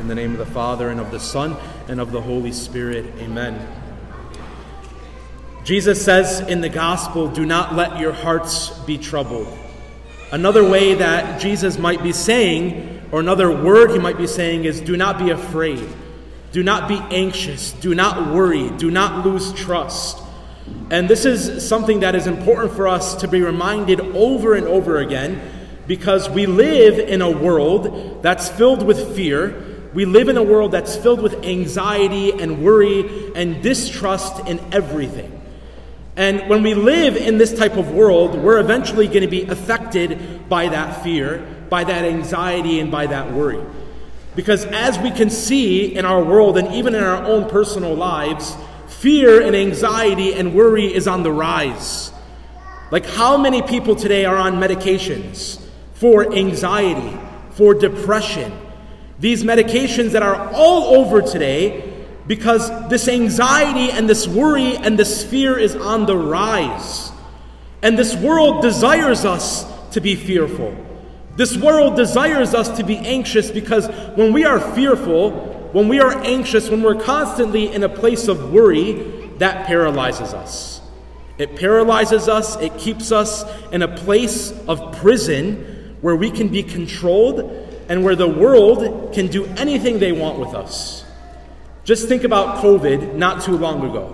In the name of the Father, and of the Son, and of the Holy Spirit. Amen. Jesus says in the gospel, "Do not let your hearts be troubled." Another way that Jesus might be saying, or another word he might be saying, is do not be afraid. Do not be anxious. Do not worry. Do not lose trust. And this is something that is important for us to be reminded over and over again, because we live in a world that's filled with fear. We live in a world that's filled with anxiety and worry and distrust in everything. And when we live in this type of world, we're eventually going to be affected by that fear, by that anxiety, and by that worry. Because as we can see in our world and even in our own personal lives, fear and anxiety and worry is on the rise. Like, how many people today are on medications for anxiety, for depression? These medications that are all over today, because this anxiety and this worry and this fear is on the rise. And this world desires us to be fearful. This world desires us to be anxious, because when we are fearful, when we are anxious, when we're constantly in a place of worry, that paralyzes us. It paralyzes us. It keeps us in a place of prison where we can be controlled and where the world can do anything they want with us. Just think about COVID not too long ago.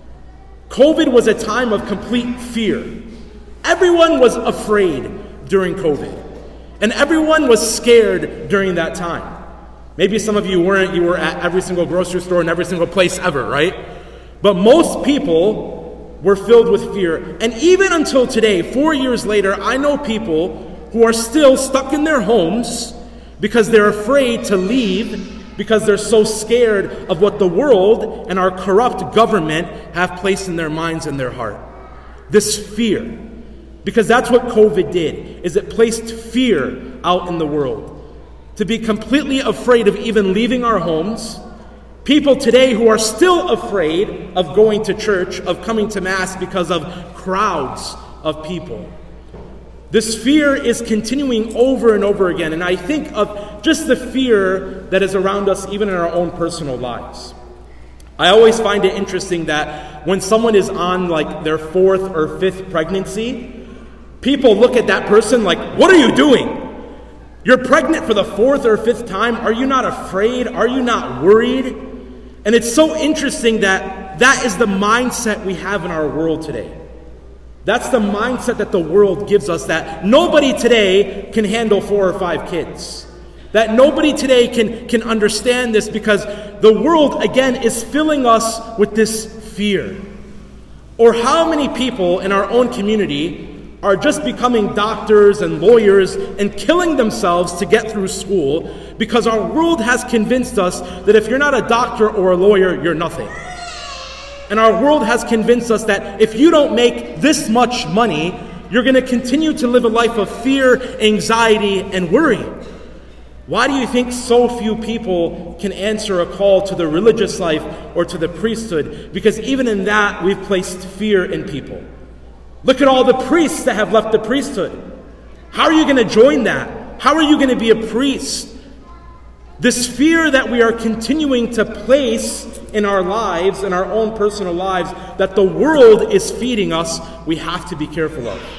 COVID was a time of complete fear. Everyone was afraid during COVID. And everyone was scared during that time. Maybe some of you weren't. You were at every single grocery store and every single place ever, right? But most people were filled with fear. And even until today, 4 years later, I know people who are still stuck in their homes because they're afraid to leave, because they're so scared of what the world and our corrupt government have placed in their minds and their heart. This fear. Because that's what COVID did, is it placed fear out in the world. To be completely afraid of even leaving our homes. People today who are still afraid of going to church, of coming to Mass, because of crowds of people. This fear is continuing over and over again. And I think of just the fear that is around us even in our own personal lives. I always find it interesting that when someone is on like their 4th or 5th pregnancy, people look at that person like, what are you doing? You're pregnant for the 4th or 5th time. Are you not afraid? Are you not worried? And it's so interesting that that is the mindset we have in our world today. That's the mindset that the world gives us, that nobody today can handle 4 or 5 kids. That nobody today can understand this, because the world, again, is filling us with this fear. Or how many people in our own community are just becoming doctors and lawyers and killing themselves to get through school, because our world has convinced us that if you're not a doctor or a lawyer, you're nothing. And our world has convinced us that if you don't make this much money, you're going to continue to live a life of fear, anxiety, and worry. Why do you think so few people can answer a call to the religious life or to the priesthood? Because even in that, we've placed fear in people. Look at all the priests that have left the priesthood. How are you going to join that? How are you going to be a priest? This fear that we are continuing to place in our lives, in our own personal lives, that the world is feeding us, we have to be careful of.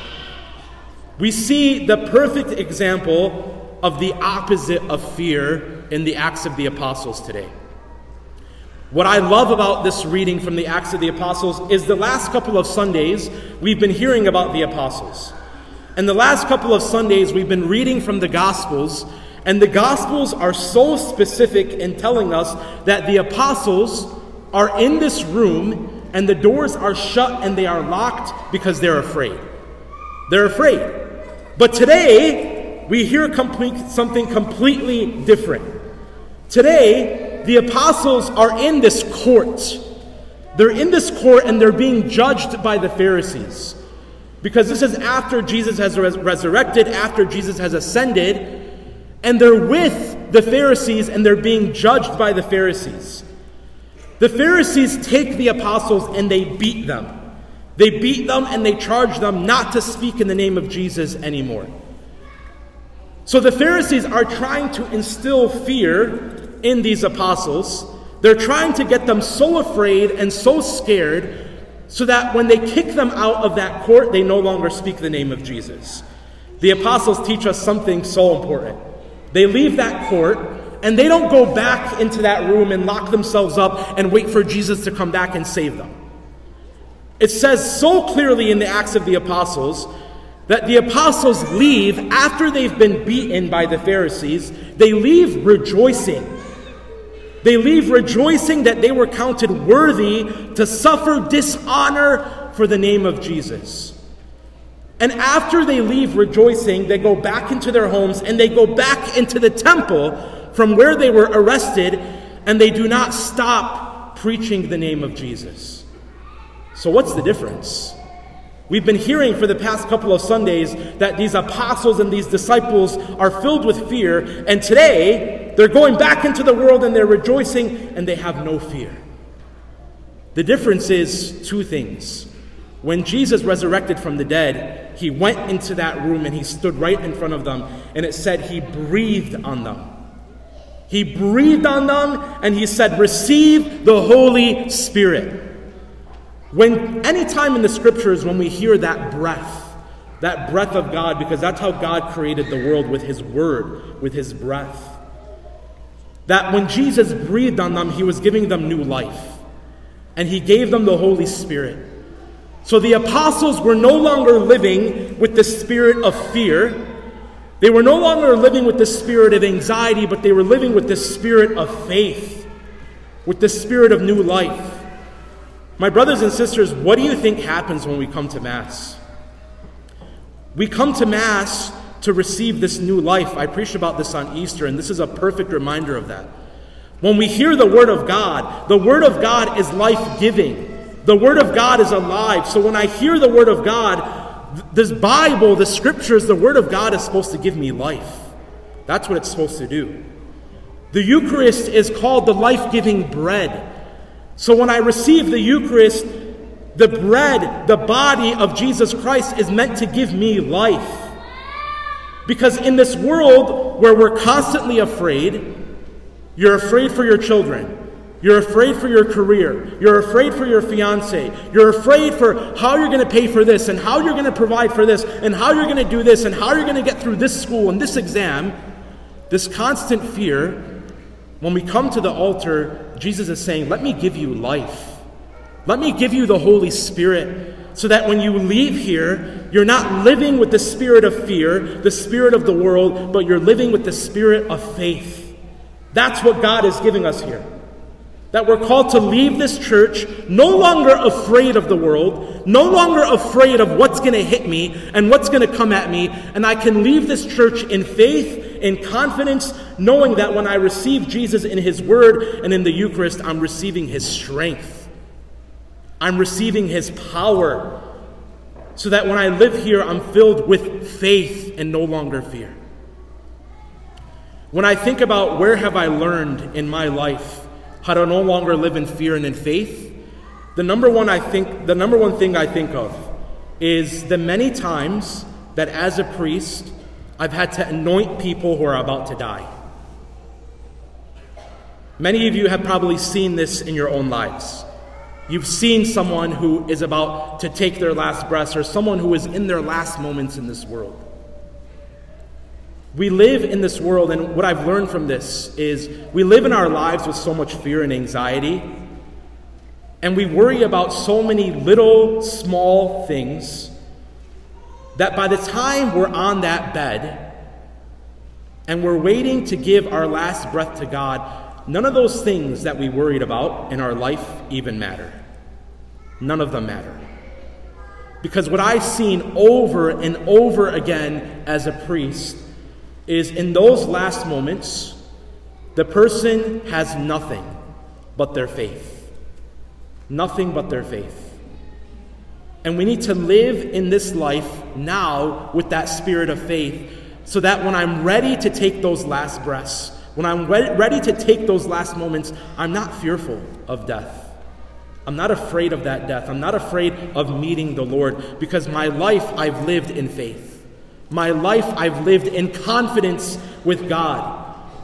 We see the perfect example of the opposite of fear in the Acts of the Apostles today. What I love about this reading from the Acts of the Apostles is the last couple of Sundays we've been hearing about the Apostles. And the last couple of Sundays we've been reading from the Gospels, and the Gospels are so specific in telling us that the Apostles are in this room and the doors are shut and they are locked because they're afraid. They're afraid. But today, we hear something completely different. Today, the Apostles are in this court. They're in this court and they're being judged by the Pharisees. Because this is after Jesus has resurrected, after Jesus has ascended, and they're with the Pharisees and they're being judged by the Pharisees. The Pharisees take the apostles and they beat them. They beat them and they charge them not to speak in the name of Jesus anymore. So the Pharisees are trying to instill fear in these apostles. They're trying to get them so afraid and so scared so that when they kick them out of that court, they no longer speak the name of Jesus. The apostles teach us something so important. They leave that court, and they don't go back into that room and lock themselves up and wait for Jesus to come back and save them. It says so clearly in the Acts of the Apostles that the apostles leave after they've been beaten by the Pharisees. They leave rejoicing. They leave rejoicing that they were counted worthy to suffer dishonor for the name of Jesus. And after they leave rejoicing, they go back into their homes and they go back into the temple from where they were arrested, and they do not stop preaching the name of Jesus. So what's the difference? We've been hearing for the past couple of Sundays that these apostles and these disciples are filled with fear, and today they're going back into the world and they're rejoicing and they have no fear. The difference is two things. When Jesus resurrected from the dead, he went into that room and he stood right in front of them, and it said he breathed on them. He breathed on them and he said, "Receive the Holy Spirit." Any time in the scriptures when we hear that breath of God, because that's how God created the world, with his word, with his breath, that when Jesus breathed on them, he was giving them new life. And he gave them the Holy Spirit. So the apostles were no longer living with the spirit of fear. They were no longer living with the spirit of anxiety, but they were living with the spirit of faith, with the spirit of new life. My brothers and sisters, what do you think happens when we come to Mass? We come to Mass to receive this new life. I preached about this on Easter, and this is a perfect reminder of that. When we hear the Word of God is life-giving. The Word of God is alive. So when I hear the Word of God, this Bible, the Scriptures, the Word of God is supposed to give me life. That's what it's supposed to do. The Eucharist is called the life-giving bread. So when I receive the Eucharist, the bread, the body of Jesus Christ is meant to give me life. Because in this world where we're constantly afraid, you're afraid for your children, you're afraid for your career, you're afraid for your fiance, you're afraid for how you're going to pay for this, and how you're going to provide for this, and how you're going to do this, and how you're going to get through this school and this exam, this constant fear. When we come to the altar, Jesus is saying, let me give you life. Let me give you the Holy Spirit, so that when you leave here, you're not living with the spirit of fear, the spirit of the world, but you're living with the spirit of faith. That's what God is giving us here. That we're called to leave this church no longer afraid of the world, no longer afraid of what's going to hit me and what's going to come at me, and I can leave this church in faith, in confidence, knowing that when I receive Jesus in his word and in the Eucharist, I'm receiving his strength. I'm receiving his power, so that when I live here, I'm filled with faith and no longer fear. When I think about where have I learned in my life how to no longer live in fear and in faith, the number one thing I think of is the many times that as a priest, I've had to anoint people who are about to die. Many of you have probably seen this in your own lives. You've seen someone who is about to take their last breaths, or someone who is in their last moments in this world. We live in this world, and what I've learned from this is we live in our lives with so much fear and anxiety, and we worry about so many little, small things that by the time we're on that bed and we're waiting to give our last breath to God, none of those things that we worried about in our life even matter. None of them matter. Because what I've seen over and over again as a priest is in those last moments, the person has nothing but their faith. Nothing but their faith. And we need to live in this life now with that spirit of faith, so that when I'm ready to take those last breaths, when I'm ready to take those last moments, I'm not fearful of death. I'm not afraid of that death. I'm not afraid of meeting the Lord, because my life I've lived in faith. My life I've lived in confidence with God.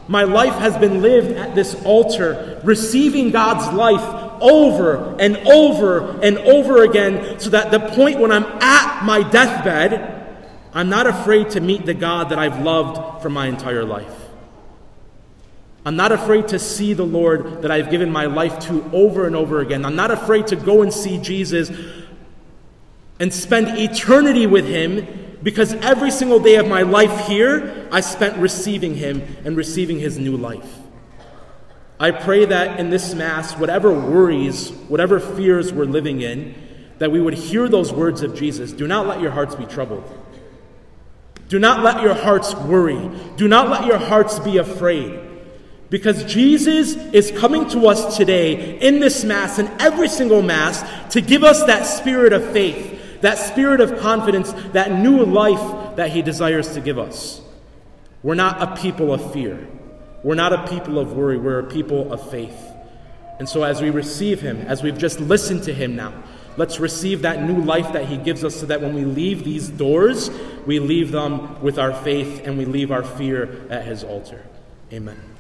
My life has been lived at this altar, receiving God's life over and over and over again, so that the point when I'm at my deathbed, I'm not afraid to meet the God that I've loved for my entire life. I'm not afraid to see the Lord that I've given my life to over and over again. I'm not afraid to go and see Jesus and spend eternity with him, because every single day of my life here, I spent receiving him and receiving his new life. I pray that in this Mass, whatever worries, whatever fears we're living in, that we would hear those words of Jesus. Do not let your hearts be troubled. Do not let your hearts worry. Do not let your hearts be afraid. Because Jesus is coming to us today in this Mass and every single Mass to give us that spirit of faith, that spirit of confidence, that new life that he desires to give us. We're not a people of fear. We're not a people of worry. We're a people of faith. And so as we receive him, as we've just listened to him now, let's receive that new life that he gives us, so that when we leave these doors, we leave them with our faith and we leave our fear at his altar. Amen.